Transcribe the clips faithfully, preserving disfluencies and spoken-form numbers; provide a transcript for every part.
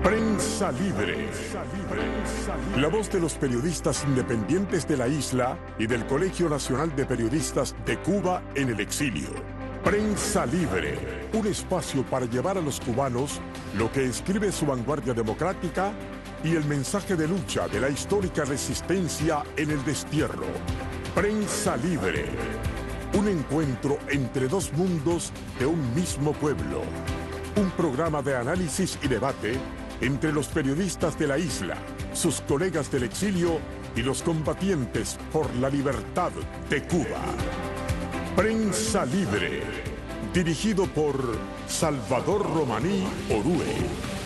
Prensa Libre. La voz de los periodistas independientes de la isla y del Colegio Nacional de Periodistas de Cuba en el exilio. Prensa Libre, un espacio para llevar a los cubanos lo que escribe su vanguardia democrática y el mensaje de lucha de la histórica resistencia en el destierro. Prensa Libre, un encuentro entre dos mundos de un mismo pueblo. Un programa de análisis y debate entre los periodistas de la isla, sus colegas del exilio y los combatientes por la libertad de Cuba. Prensa Libre, dirigido por Salvador Romaní Orue.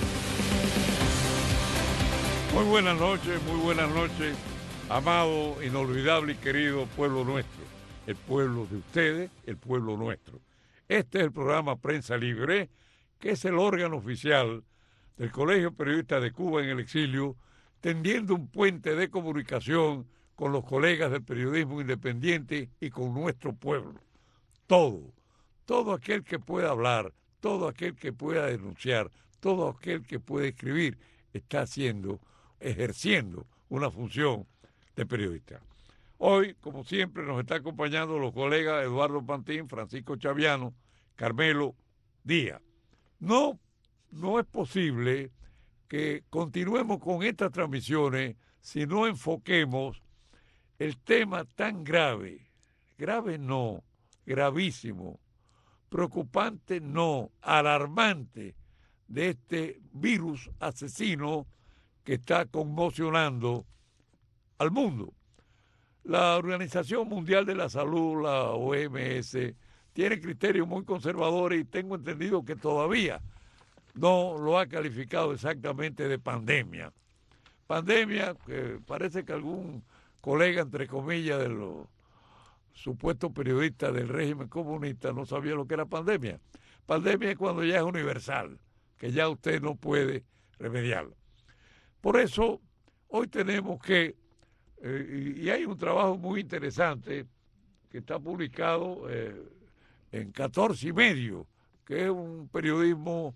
Muy buenas noches, muy buenas noches, amado, inolvidable y querido pueblo nuestro, el pueblo de ustedes, el pueblo nuestro. Este es el programa Prensa Libre, que es el órgano oficial del Colegio Periodista de Cuba en el exilio, tendiendo un puente de comunicación con los colegas del periodismo independiente y con nuestro pueblo. Todo, todo aquel que pueda hablar, todo aquel que pueda denunciar, todo aquel que pueda escribir, está haciendo, ejerciendo una función de periodista. Hoy, como siempre, nos está acompañando los colegas Eduardo Pantín, Francisco Chaviano, Carmelo Díaz. No, no es posible que continuemos con estas transmisiones si no enfoquemos el tema tan grave, grave no, gravísimo, preocupante no, alarmante de este virus asesino que está conmocionando al mundo. La Organización Mundial de la Salud, la O M S, tiene criterios muy conservadores y tengo entendido que todavía no lo ha calificado exactamente de pandemia. Pandemia, que parece que algún colega, entre comillas, de los supuestos periodistas del régimen comunista no sabía lo que era pandemia. Pandemia es cuando ya es universal, que ya usted no puede remediarlo. Por eso, hoy tenemos que, eh, y hay un trabajo muy interesante que está publicado eh, en catorce y medio, que es un periodismo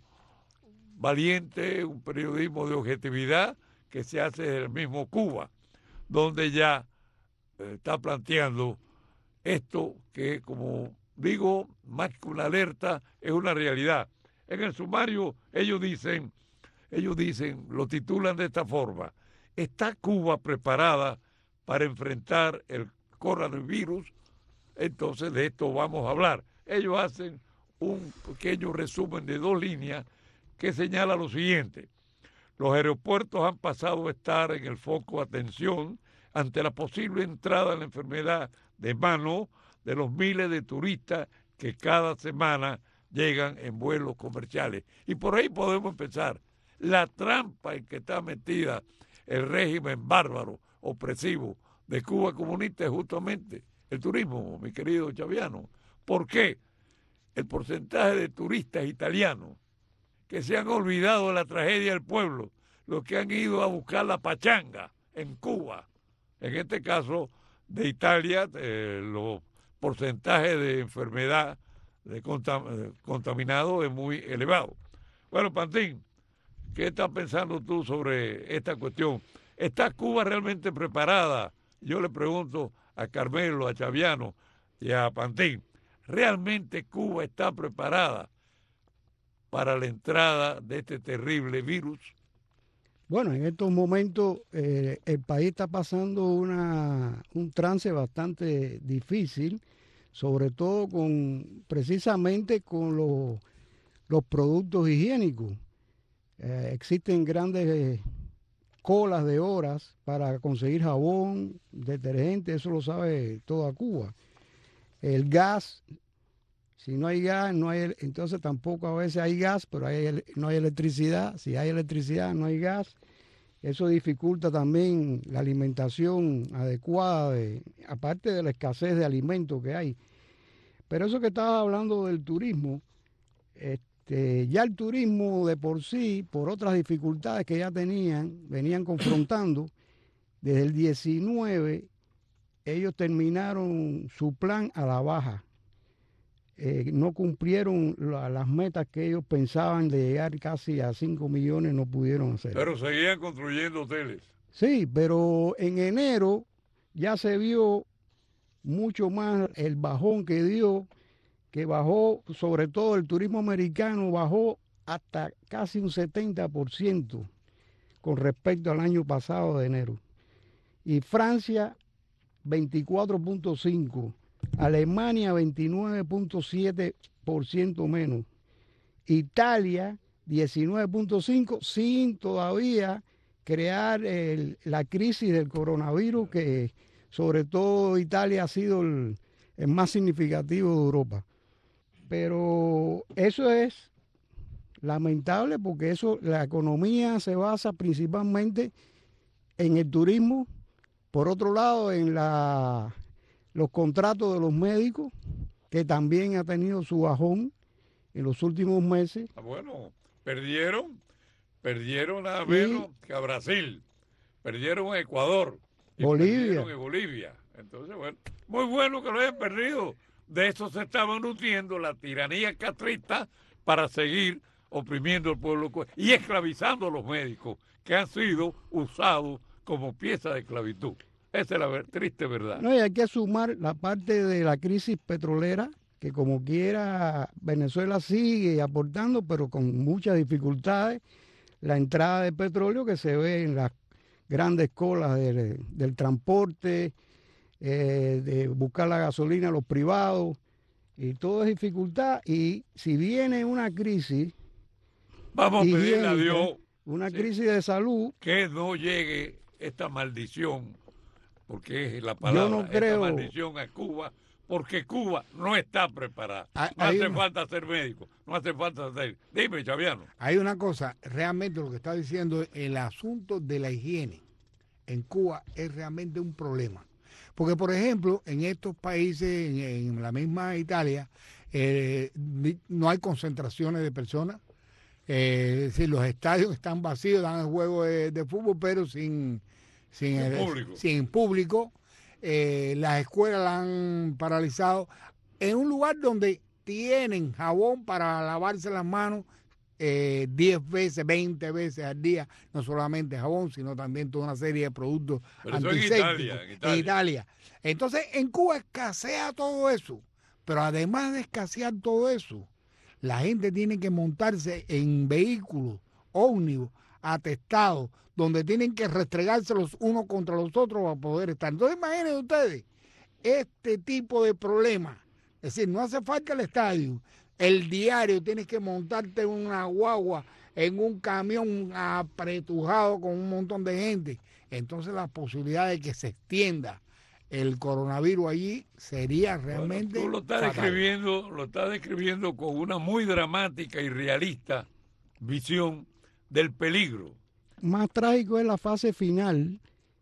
valiente, un periodismo de objetividad que se hace desde el mismo Cuba, donde ya eh, está planteando esto que, como digo, más que una alerta, es una realidad. En el sumario ellos dicen, ellos dicen, lo titulan de esta forma: ¿está Cuba preparada para enfrentar el coronavirus? Entonces de esto vamos a hablar. Ellos hacen un pequeño resumen de dos líneas que señala lo siguiente: los aeropuertos han pasado a estar en el foco de atención ante la posible entrada de la enfermedad de mano de los miles de turistas que cada semana llegan en vuelos comerciales. Y por ahí podemos empezar. La trampa en que está metida el régimen bárbaro, opresivo de Cuba comunista es justamente el turismo, mi querido Chaviano. ¿Por qué? El porcentaje de turistas italianos que se han olvidado de la tragedia del pueblo, los que han ido a buscar la pachanga en Cuba, en este caso de Italia, eh, los porcentajes de enfermedad de contam contaminado es muy elevado. Bueno, Pantín, ¿qué estás pensando tú sobre esta cuestión? ¿Está Cuba realmente preparada? Yo le pregunto a Carmelo, a Chaviano y a Pantín, ¿realmente Cuba está preparada para la entrada de este terrible virus? Bueno, en estos momentos eh, el país está pasando una, un trance bastante difícil, sobre todo con precisamente con los, los productos higiénicos. Eh, existen grandes eh, colas de horas para conseguir jabón, detergente, eso lo sabe toda Cuba. El gas, si no hay gas, no hay, entonces tampoco a veces hay gas, pero hay, no hay electricidad. Si hay electricidad, no hay gas. Eso dificulta también la alimentación adecuada, de, aparte de la escasez de alimentos que hay. Pero eso que estaba hablando del turismo, este, ya el turismo de por sí, por otras dificultades que ya tenían, venían confrontando, desde el diecinueve ellos terminaron su plan a la baja. eh, no cumplieron la, las metas que ellos pensaban de llegar casi a cinco millones, no pudieron hacerlo. Pero seguían construyendo hoteles. Sí, pero en enero ya se vio mucho más el bajón que dio, que bajó, sobre todo el turismo americano, bajó hasta casi un setenta por ciento con respecto al año pasado de enero. Y Francia, veinticuatro punto cinco, Alemania, veintinueve punto siete por ciento menos, Italia, diecinueve punto cinco, sin todavía crear el, la crisis del coronavirus, que sobre todo Italia ha sido el, el más significativo de Europa. Pero eso es lamentable porque eso, la economía se basa principalmente en el turismo, por otro lado en la, los contratos de los médicos, que también ha tenido su bajón en los últimos meses. Bueno, perdieron, perdieron a menos y, que a Brasil, perdieron a Ecuador, y Bolivia. Perdieron a Bolivia. Entonces, bueno, muy bueno que lo hayan perdido. De eso se estaba nutriendo la tiranía castrista para seguir oprimiendo al pueblo y esclavizando a los médicos que han sido usados como pieza de esclavitud. Esa es la ver- triste verdad. No, y hay que sumar la parte de la crisis petrolera, que como quiera Venezuela sigue aportando, pero con muchas dificultades. La entrada de petróleo que se ve en las grandes colas de, del transporte, eh, de buscar la gasolina a los privados, y todo es dificultad. Y si viene una crisis, vamos a pedirle a Dios, una sí, crisis de salud, que no llegue esta maldición, porque es la palabra, yo no creo, esta maldición a Cuba, porque Cuba no está preparada. No hay hace una, falta ser médico, no hace falta ser... Dime, Chaviano. Hay una cosa, realmente lo que está diciendo, el asunto de la higiene en Cuba es realmente un problema. Porque, por ejemplo, en estos países, en, en la misma Italia, eh, no hay concentraciones de personas. Eh, es decir, los estadios están vacíos, dan el juego de, de fútbol, pero sin, sin, Sin el, público. sin público. Eh, las escuelas las han paralizado. En un lugar donde tienen jabón para lavarse las manos eh, diez veces, veinte veces al día, no solamente jabón, sino también toda una serie de productos Pero eso antisépticos. en Italia, en Italia. En Italia. Entonces, en Cuba escasea todo eso. Pero además de escasear todo eso, la gente tiene que montarse en vehículos, ómnibus, atestados, donde tienen que restregarse los unos contra los otros para poder estar. Entonces, imagínense ustedes, este tipo de problemas. Es decir, no hace falta el estadio. El diario, tienes que montarte en una guagua, en un camión apretujado con un montón de gente. Entonces, la posibilidad de que se extienda el coronavirus allí sería realmente... Bueno, tú lo estás fatal. describiendo, lo estás describiendo con una muy dramática y realista visión del peligro. Más trágico es la fase final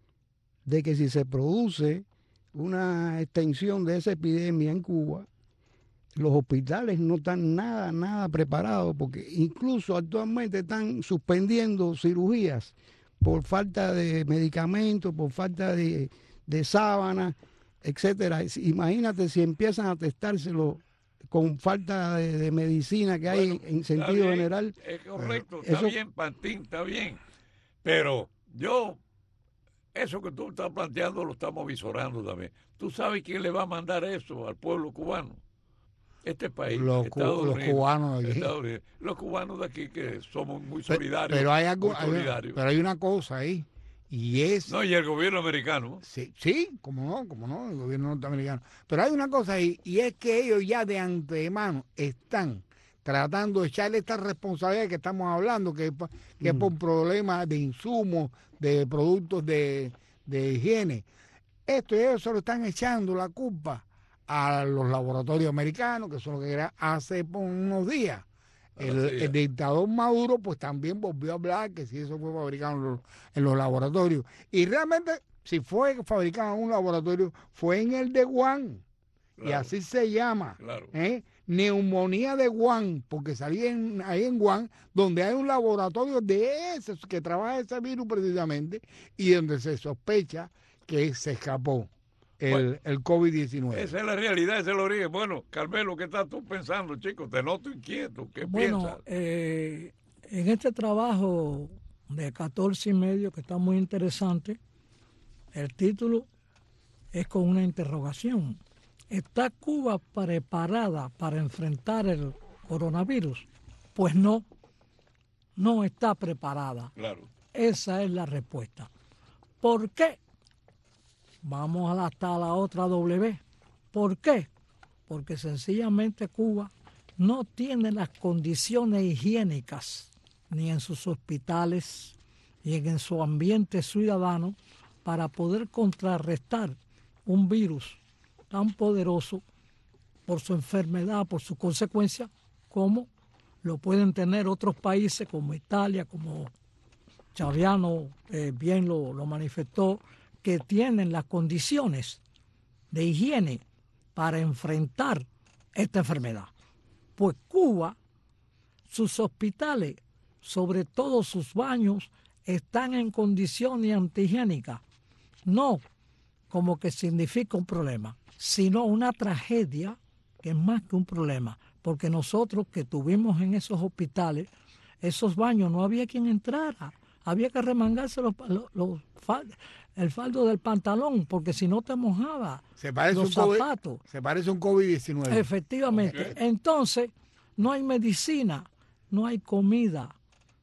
de que si se produce una extensión de esa epidemia en Cuba, los hospitales no están nada, nada preparados, porque incluso actualmente están suspendiendo cirugías por falta de medicamentos, por falta de, de sábanas, etcétera. Imagínate si empiezan a testárselo con falta de, de medicina que hay Bueno, en sentido bien, general. Es correcto, Eso, está bien, Pantín, está bien. Pero yo, eso que tú estás planteando lo estamos visorando también. ¿Tú sabes quién le va a mandar eso al pueblo cubano? Este país, Los, Estados los Unidos, cubanos de aquí. Estados Unidos. Los cubanos de aquí que somos muy Pero, solidarios. pero hay algo, muy hay una, solidarios. pero hay una cosa ahí, y es... No, y el gobierno americano. Sí, sí, como no, como no, el gobierno norteamericano. Pero hay una cosa ahí, y es que ellos ya de antemano están tratando de echarle esta responsabilidad que estamos hablando, que, es por- que es por problemas de insumos, de productos de, de higiene. Esto ellos se lo están echando la culpa a los laboratorios americanos, que son lo que era hace por unos días. El, Ahora sí, ya. el dictador Maduro pues también volvió a hablar que si eso fue fabricado en los, en los laboratorios. Y realmente, si fue fabricado en un laboratorio, fue en el de Wuhan. Y Claro, así se llama. claro. ¿eh? Neumonía de Wuhan, porque salía en- ahí en Wuhan, donde hay un laboratorio de ese, que trabaja ese virus precisamente, y donde se sospecha que se escapó. el, Bueno, el COVID diecinueve. Esa es la realidad, ese es el origen. Bueno, Carmelo, ¿qué estás tú pensando, chico? Te noto inquieto. ¿Qué Bueno, piensas? eh, en este trabajo de catorce y medio, que está muy interesante, el título es con una interrogación. ¿Está Cuba preparada para enfrentar el coronavirus? Pues no, no está preparada. Claro. Esa es la respuesta. ¿Por qué? Vamos hasta la otra W. ¿Por qué? Porque sencillamente Cuba no tiene las condiciones higiénicas, ni en sus hospitales, ni en su ambiente ciudadano, para poder contrarrestar un virus tan poderoso por su enfermedad, por sus consecuencias, como lo pueden tener otros países como Italia, como Chaviano eh, bien lo, lo manifestó, que tienen las condiciones de higiene para enfrentar esta enfermedad. Pues Cuba, sus hospitales, sobre todo sus baños, están en condiciones antihigiénicas. No como que significa un problema, sino una tragedia que es más que un problema, porque nosotros que estuvimos en esos hospitales, esos baños no había quien entrara, había que remangarse los, los, los fal- el faldo del pantalón, porque si no te mojaba Se parece los un COVID, zapatos. se parece un COVID diecinueve. Efectivamente. Entonces, no hay medicina, no hay comida,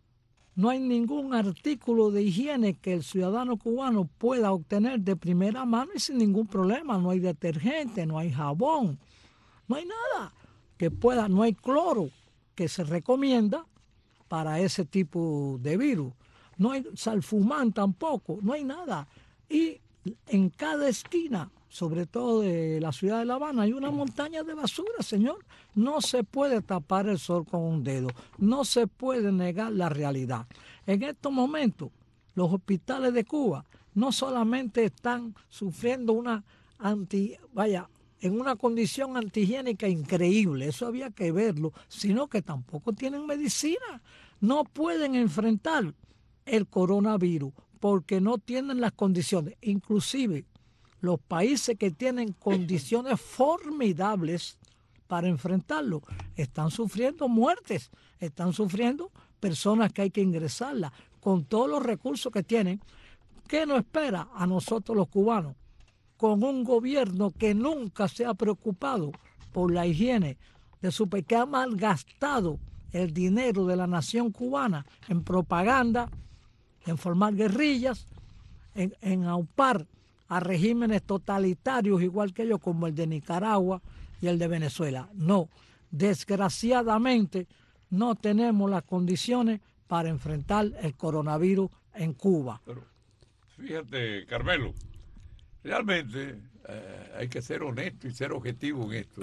no hay ningún artículo de higiene que el ciudadano cubano pueda obtener de primera mano y sin ningún problema. No hay detergente, no hay jabón, no hay nada que pueda, no hay cloro que se recomienda para ese tipo de virus. No hay salfumán tampoco, no hay nada. Y en cada esquina, sobre todo de la ciudad de La Habana, hay una montaña de basura, señor. No se puede tapar el sol con un dedo, no se puede negar la realidad. En estos momentos, los hospitales de Cuba no solamente están sufriendo una anti, vaya, en una condición antihigiénica increíble, eso había que verlo, sino que tampoco tienen medicina. No pueden enfrentar el coronavirus porque no tienen las condiciones. Inclusive los países que tienen condiciones formidables para enfrentarlo están sufriendo muertes, están sufriendo personas que hay que ingresarlas con todos los recursos que tienen. ¿Qué nos espera a nosotros los cubanos? Con un gobierno que nunca se ha preocupado por la higiene de su país, que ha malgastado el dinero de la nación cubana en propaganda, en formar guerrillas, en, en aupar a regímenes totalitarios igual que ellos, como el de Nicaragua y el de Venezuela. No, desgraciadamente no tenemos las condiciones para enfrentar el coronavirus en Cuba. Pero fíjate, Carmelo, realmente eh, hay que ser honesto y ser objetivo en esto.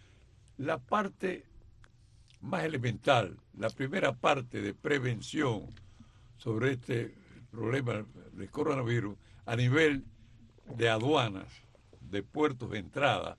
La parte más elemental, la primera parte de prevención sobre este problema del coronavirus a nivel de aduanas, de puertos de entrada,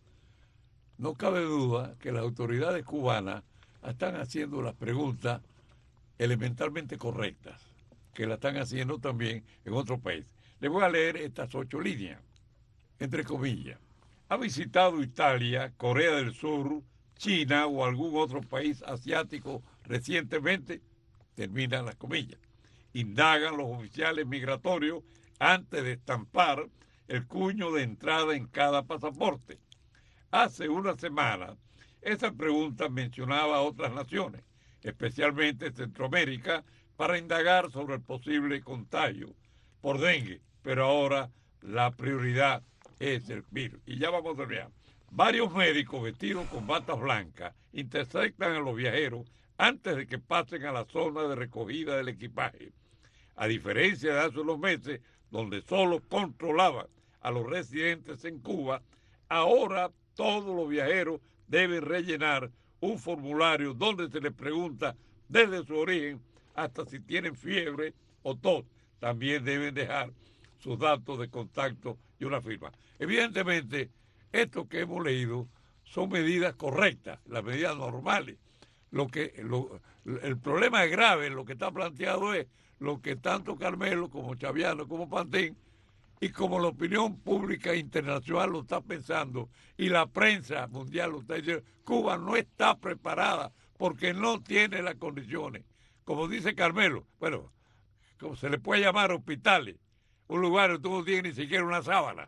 no cabe duda que las autoridades cubanas están haciendo las preguntas elementalmente correctas, que la están haciendo también en otros países. Les voy a leer estas ocho líneas, entre comillas. ¿Ha visitado Italia, Corea del Sur, China o algún otro país asiático recientemente? Terminan las comillas. Indagan los oficiales migratorios antes de estampar el cuño de entrada en cada pasaporte. Hace una semana, esa pregunta mencionaba a otras naciones, especialmente Centroamérica, para indagar sobre el posible contagio por dengue, pero ahora la prioridad es el virus. Y ya vamos a ver. Varios médicos vestidos con batas blancas interceptan a los viajeros antes de que pasen a la zona de recogida del equipaje. A diferencia de hace unos meses, donde solo controlaban a los residentes en Cuba, ahora todos los viajeros deben rellenar un formulario donde se les pregunta desde su origen hasta si tienen fiebre o tos. También deben dejar sus datos de contacto y una firma. Evidentemente, esto que hemos leído son medidas correctas, las medidas normales. Lo que, lo, el problema es grave, lo que está planteado es lo que tanto Carmelo como Chaviano como Pantín Y como la opinión pública internacional lo está pensando y la prensa mundial lo está diciendo, Cuba no está preparada porque no tiene las condiciones. Como dice Carmelo, bueno, como se le puede llamar hospitales, un lugar donde tú no tienes ni siquiera una sábana,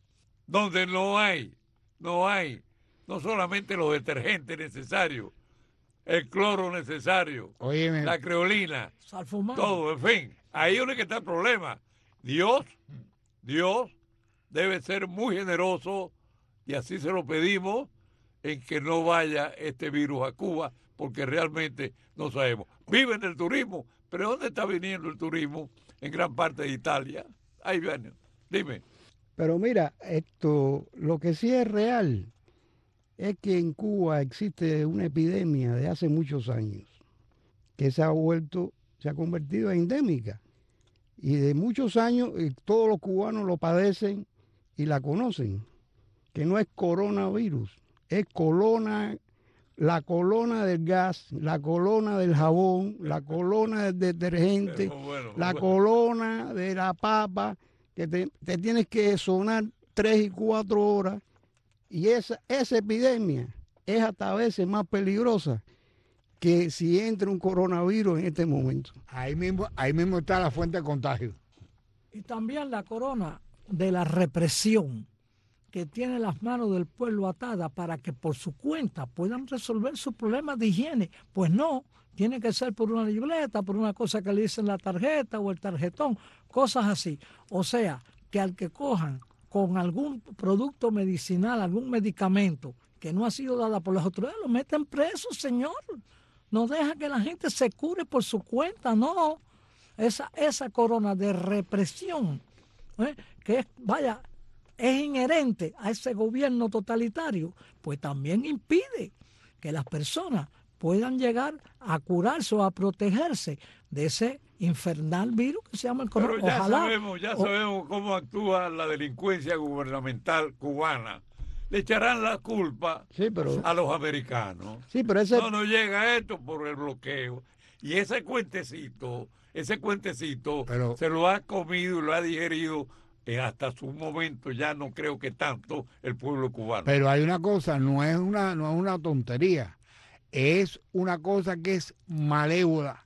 donde no hay, no hay, no solamente los detergentes necesarios, el cloro necesario, Óyeme. la creolina, Salfumán. todo, en fin, ahí es donde está el problema. Dios, Dios debe ser muy generoso, y así se lo pedimos, en que no vaya este virus a Cuba, porque realmente no sabemos. Viven del turismo, pero ¿dónde está viniendo el turismo? En gran parte de Italia. Ahí viene. Dime. Pero mira, esto, lo que sí es real es que en Cuba existe una epidemia de hace muchos años que se ha vuelto, se ha convertido en endémica. Y de muchos años eh, todos los cubanos lo padecen y la conocen, que no es coronavirus, es colona, la colona del gas, la colona del jabón, la colona del detergente, Bueno, bueno, la bueno. colona de la papa, que te, te tienes que sonar tres y cuatro horas. Y esa, esa epidemia es hasta a veces más peligrosa que si entra un coronavirus en este momento. Ahí mismo, ahí mismo está la fuente de contagio. Y también la corona de la represión que tiene las manos del pueblo atadas para que por su cuenta puedan resolver sus problemas de higiene. Pues no, tiene que ser por una libreta, por una cosa que le dicen la tarjeta o el tarjetón, cosas así. O sea, que al que cojan con algún producto medicinal, algún medicamento que no ha sido dada por las autoridades, lo meten preso, señor. No deja que la gente se cure por su cuenta, no. Esa, esa corona de represión, ¿eh? que es, vaya, es inherente a ese gobierno totalitario, pues también impide que las personas puedan llegar a curarse o a protegerse de ese infernal virus que se llama el Pero coronavirus. ya Ojalá, sabemos, ya o- sabemos cómo actúa la delincuencia gubernamental cubana. Le echarán la culpa Sí, pero, a los americanos. sí, pero ese, No, no llega esto por el bloqueo. Y ese cuentecito, ese cuentecito Pero- se lo ha comido y lo ha digerido eh, hasta su momento, ya no creo que tanto el pueblo cubano. Pero hay una cosa, no es una, no es una tontería, es una cosa que es malévola,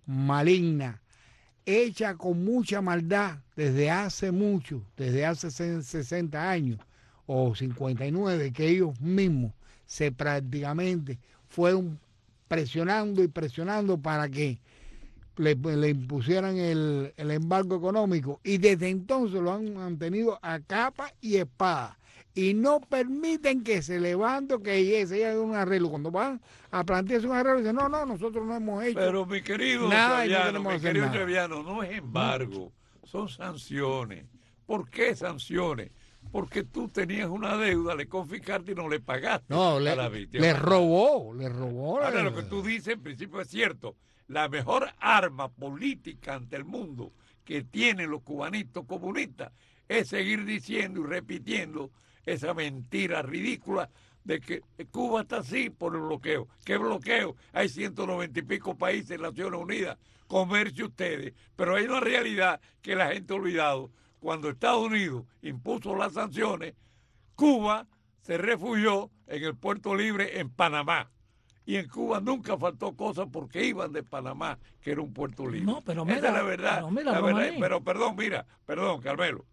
maligna, hecha con mucha maldad desde hace mucho, desde hace sesenta años o cincuenta y nueve, que ellos mismos se prácticamente fueron presionando y presionando para que le, le impusieran el, el embargo económico, y desde entonces lo han mantenido a capa y espada y no permiten que se levante, que se haga un arreglo. Cuando van a plantearse un arreglo, dicen, no, no, nosotros no hemos hecho Pero mi querido nada y no Chaviano, queremos mi hacer querido nada. Chaviano, no es embargo, son sanciones. ¿Por qué sanciones? Porque tú tenías una deuda, le confiscaste y no le pagaste No, a le, la víctima. le robó, le robó. Ahora le- lo que tú dices en principio es cierto. La mejor arma política ante el mundo que tienen los cubanitos comunistas es seguir diciendo y repitiendo esa mentira ridícula de que Cuba está así por el bloqueo. ¿Qué bloqueo? Hay ciento noventa y pico países en las Naciones Unidas. Comercio ustedes. Pero hay una realidad que la gente ha olvidado. Cuando Estados Unidos impuso las sanciones, Cuba se refugió en el Puerto Libre en Panamá. Y en Cuba nunca faltó cosa porque iban de Panamá, que era un puerto libre. No, pero Esa mira, es la verdad. pero mira, la verdad. Romaní. Pero perdón, mira, perdón, Carmelo.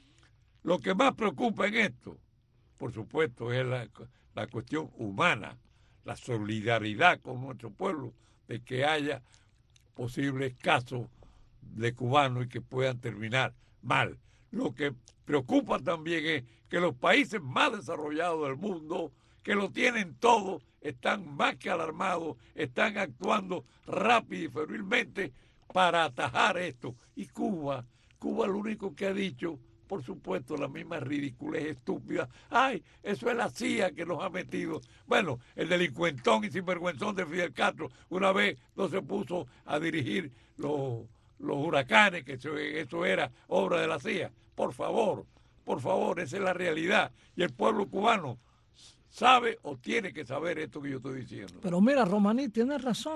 Lo que más preocupa en esto, por supuesto, es la, la cuestión humana, la solidaridad con nuestro pueblo, de que haya posibles casos de cubanos y que puedan terminar mal. Lo que preocupa también es que los países más desarrollados del mundo, que lo tienen todo, están más que alarmados, están actuando rápido y febrilmente para atajar esto. Y Cuba, Cuba lo único que ha dicho, por supuesto, la misma ridiculez estúpida. Ay, eso es la C I A que nos ha metido. Bueno, el delincuentón y sinvergüenzón de Fidel Castro una vez no se puso a dirigir los, los huracanes, que eso, eso era obra de la C I A. Por favor, por favor, esa es la realidad. Y el pueblo cubano sabe o tiene que saber esto que yo estoy diciendo. Pero mira, Romaní tiene razón.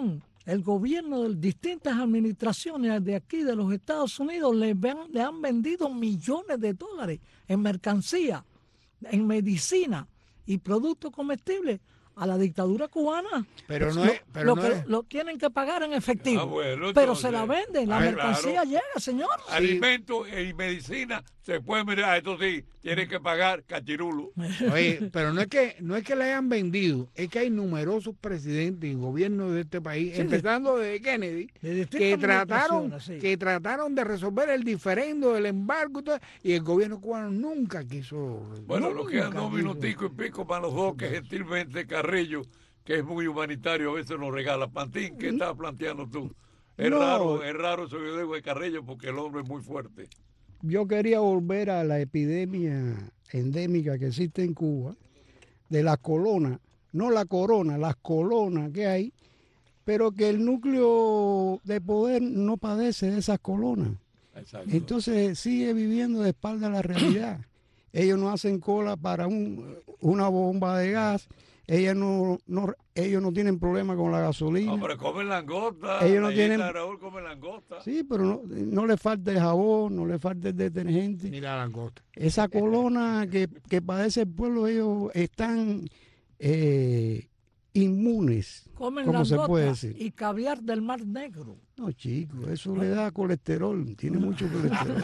el gobierno de distintas administraciones de aquí de los Estados Unidos le, ven, le han vendido millones de dólares en mercancía, en medicina y productos comestibles a la dictadura cubana. Pero no lo, es, pero lo, no que, es. lo tienen que pagar en efectivo. Ah, bueno, pero entonces, se la venden, la ah, mercancía claro. llega, señor. Alimentos y medicina se pueden mirar, esto sí, tienen que pagar cachirulo. Oye, pero no es que no es que le hayan vendido, es que hay numerosos presidentes y gobiernos de este país, Sí, empezando desde Kennedy, de distintas que trataron, administraciones, sí. que trataron de resolver el diferendo del embargo y, todo, y el gobierno cubano nunca quiso. Bueno, nunca nos quedan dos quiso. minuticos y pico para los dos, que gentilmente Carrillo, que es muy humanitario, a veces nos regala. Pantín, ¿qué estás planteando tú? Es No. raro, es raro eso que yo digo de Carrillo porque el hombre es muy fuerte. Yo quería volver a la epidemia endémica que existe en Cuba, de la colona, no la corona, las colonas que hay, pero que el núcleo de poder no padece de esas colonas. Exacto. Entonces sigue viviendo de espalda a la realidad. Ellos no hacen cola para un, una bomba de gas, ellos no, no, ellos no tienen problema con la gasolina. No, pero comen langosta. Ellos no la tienen- isla de Raúl come langosta. Sí, pero no, no le falta el jabón, no le falta el detergente. Ni la langosta. Esa colona que, que padece el pueblo, ellos están eh, inmunes, Comen ¿cómo se langostas puede decir? y caviar del Mar Negro. No, chicos, eso le da colesterol, tiene mucho colesterol.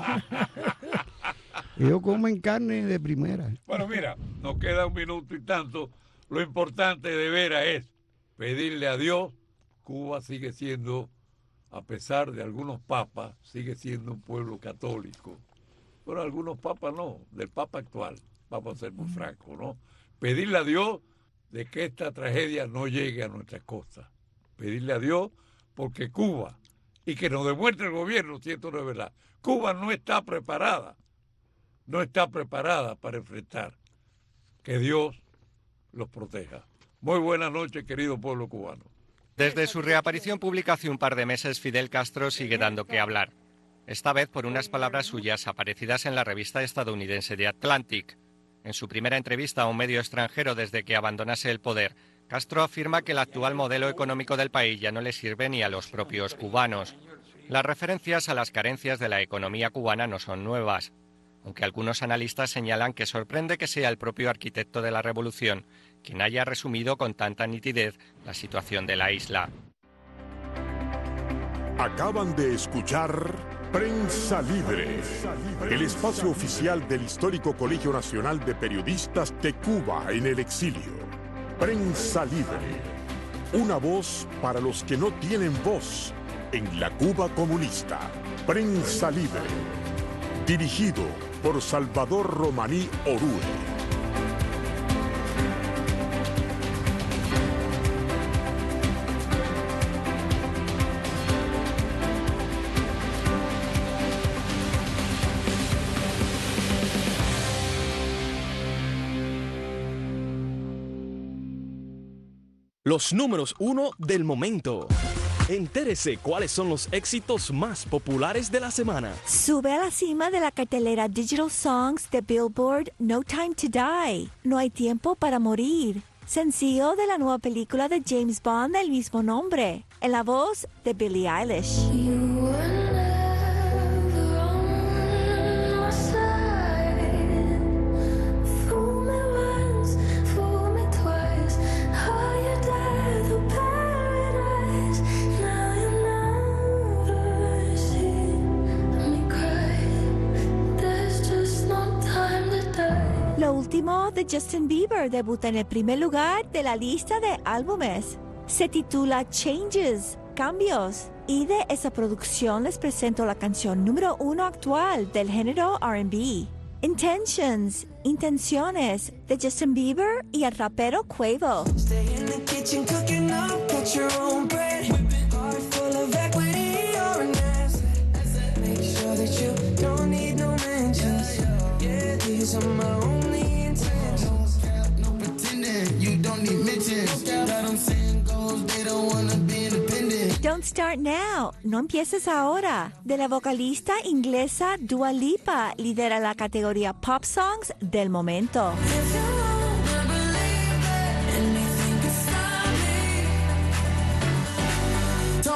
Ellos comen carne de primera. Bueno, mira, nos queda un minuto y tanto. Lo importante de veras es pedirle a Dios. Cuba sigue siendo, a pesar de algunos papas, sigue siendo un pueblo católico. Pero algunos papas no, del papa actual, vamos a ser muy francos, ¿no? Pedirle a Dios de que esta tragedia no llegue a nuestras costas. Pedirle a Dios porque Cuba, y que nos demuestre el gobierno si esto no es verdad, Cuba no está preparada, no está preparada para enfrentar. Que Dios los proteja. Muy buenas noches, querido pueblo cubano. Desde su reaparición pública hace un par de meses, Fidel Castro sigue dando que hablar. Esta vez por unas palabras suyas aparecidas en la revista estadounidense The Atlantic. En su primera entrevista a un medio extranjero desde que abandonase el poder, Castro afirma que el actual modelo económico del país ya no le sirve ni a los propios cubanos. Las referencias a las carencias de la economía cubana no son nuevas, aunque algunos analistas señalan que sorprende que sea el propio arquitecto de la revolución quien haya resumido con tanta nitidez la situación de la isla. Acaban de escuchar Prensa Libre, el espacio oficial del histórico Colegio Nacional de Periodistas de Cuba en el exilio. Prensa Libre, una voz para los que no tienen voz en la Cuba comunista. Prensa Libre, dirigido por Salvador Romaní Orue. Los números uno del momento. Entérese cuáles son los éxitos más populares de la semana. Sube a la cima de la cartelera Digital Songs de Billboard No Time to Die, No hay tiempo para morir. Sencillo de la nueva película de James Bond del mismo nombre, en la voz de Billie Eilish. Lo último de Justin Bieber debuta en el primer lugar de la lista de álbumes. Se titula Changes, Cambios. Y de esa producción les presento la canción número uno actual del género R and B. Intentions, Intenciones, de Justin Bieber y el rapero Quavo. Don't Start Now, no empieces ahora, de la vocalista inglesa Dua Lipa, lidera la categoría Pop Songs del momento.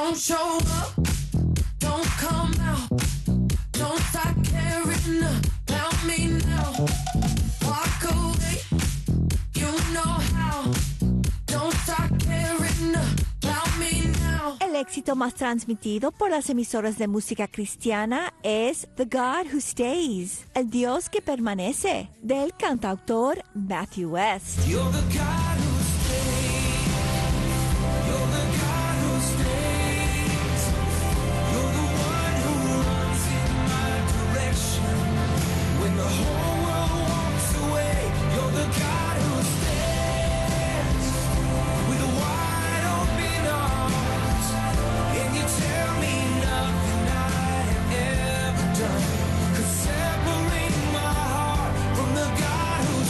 Don't show up, don't come out, don't start caring about me now. Walk away, you know how, don't start caring about me now. El éxito más transmitido por las emisoras de música cristiana es The God Who Stays, el Dios que permanece, del cantautor Matthew West. You're the God who stays. You're the God who stays. You're the one who runs in my direction. When the whole world walks away, you're the God who stands with a wide open arms. And you tell me nothing I have ever done could separate my heart from the God who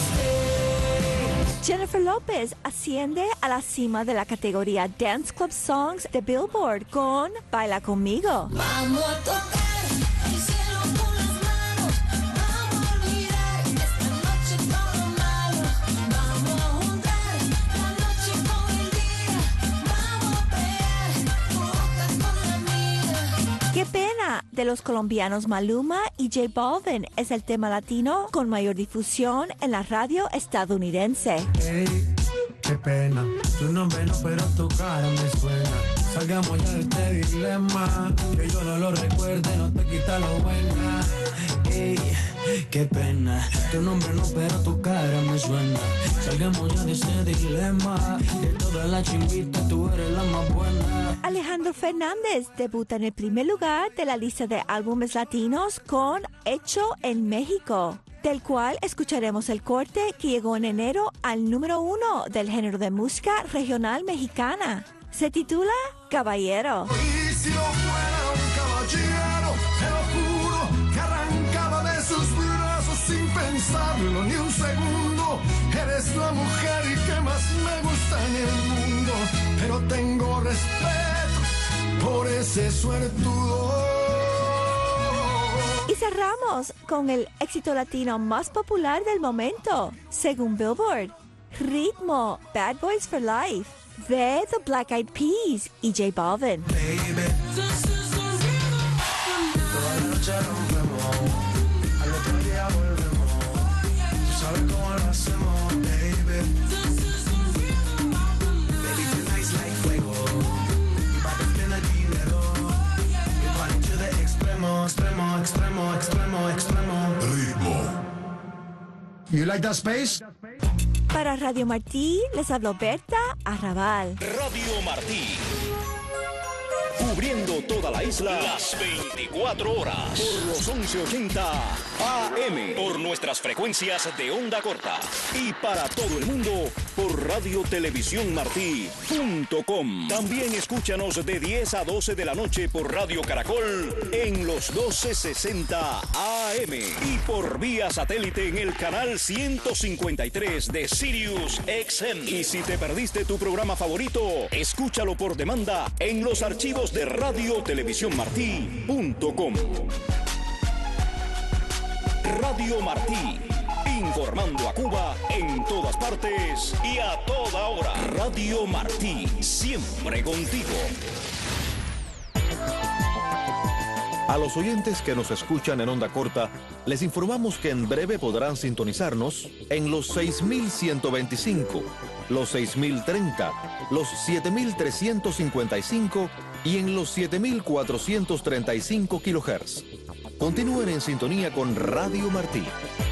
stays. Jennifer Lopez asciende a la cima de la categoría Dance Club Songs de Billboard con Baila Conmigo. Vamos a tocar el cielo con las manos. Vamos a olvidar esta noche todo lo malo. Vamos a juntar la noche con el día. Vamos a pelear boca con la mía. Qué pena de los colombianos Maluma y J Balvin es el tema latino con mayor difusión en la radio estadounidense. Hey, qué pena, tu nombre no, pero tu cara me suena. Salgamos ya de este dilema, que yo no lo recuerde, no te quita lo buena. Hey, qué pena, tu nombre no, pero tu cara me suena. Salgamos ya de ese dilema, de toda la chimbita tú eres la más buena. Alejandro Fernández debuta en el primer lugar de la lista de álbumes latinos con Hecho en México, del cual escucharemos el corte que llegó en enero al número uno del género de música regional mexicana. Se titula Caballero. Y si no fuera un caballero, te lo juro que arrancaba de sus brazos sin pensarlo ni un segundo. Eres la mujer que más me gusta en el mundo, pero tengo respeto por ese suertudo. Y cerramos con el éxito latino más popular del momento, según Billboard, Ritmo, Bad Boys for Life, de The Black Eyed Peas y J Balvin. Baby, toda la noche rompemos, al otro día volvemos. Tú sabes cómo lo hacemos, baby. Baby, tonight's like fuego. Y pa' que tiene dinero. Y party to the extremo, extremo, extremo, extremo, extremo. Ritmo. You like that space? Para Radio Martí les habló Berta Arrabal. Radio Martí. Cubriendo toda la isla las veinticuatro horas. Por los once ochenta A M. Por nuestras frecuencias de onda corta. Y para todo el mundo por radio televisión martí punto com. También escúchanos de diez a doce de la noche por Radio Caracol en los doce sesenta A M. Y por vía satélite en el canal ciento cincuenta y tres de Sirius X M. Y si te perdiste tu programa favorito, escúchalo por demanda en los archivos de radio televisión martí punto com. Radio Martí, informando a Cuba en todas partes y a toda hora. Radio Martí, siempre contigo. A los oyentes que nos escuchan en onda corta, les informamos que en breve podrán sintonizarnos en los seis mil ciento veinticinco, los seis mil treinta, los siete mil trescientos cincuenta y cinco y en los siete mil cuatrocientos treinta y cinco kilohertz. Continúen en sintonía con Radio Martí.